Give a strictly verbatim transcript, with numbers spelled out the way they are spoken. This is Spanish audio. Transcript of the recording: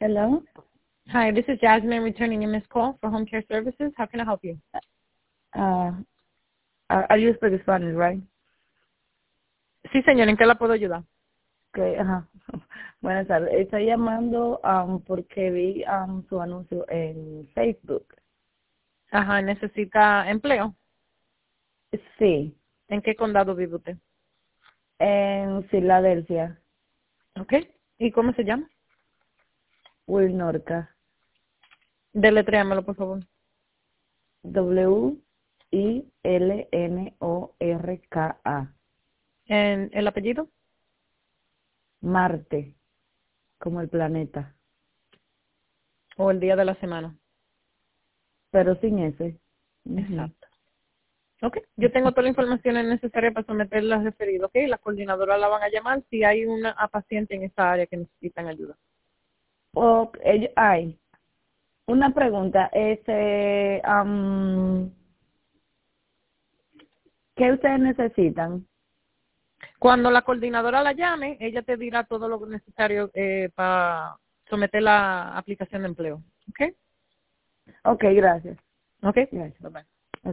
Hello. Hi, this is Jasmine returning your missed call for home care services. How can I help you? Uh, are are you speak Spanish, right? Sí, señor, ¿en qué la puedo ayudar? Okay, ajá. Buenas tardes. Estoy llamando um, porque vi um, su anuncio en Facebook. Ajá, ¿necesita empleo? Sí, ¿En qué condado vive usted? en Filadelfia, Ok. ¿Y cómo se llama? Will Norca. Deletréamelo, por favor. W I L N O R K A. ¿En el apellido? Marte, como el planeta, ¿O el día de la semana? pero sin ese. Ujú. Exacto. Ok. Yo tengo toda la información necesaria para someterla al referido, ok. La coordinadora la van a llamar si hay una a paciente en esa área que necesitan ayuda. O, ellos, ay, una pregunta. Este, um, ¿qué ustedes necesitan? Cuando la coordinadora la llame, ella te dirá todo lo necesario eh, para someter la aplicación de empleo. ¿Ok? Ok, gracias. Ok. Gracias. Bye bye.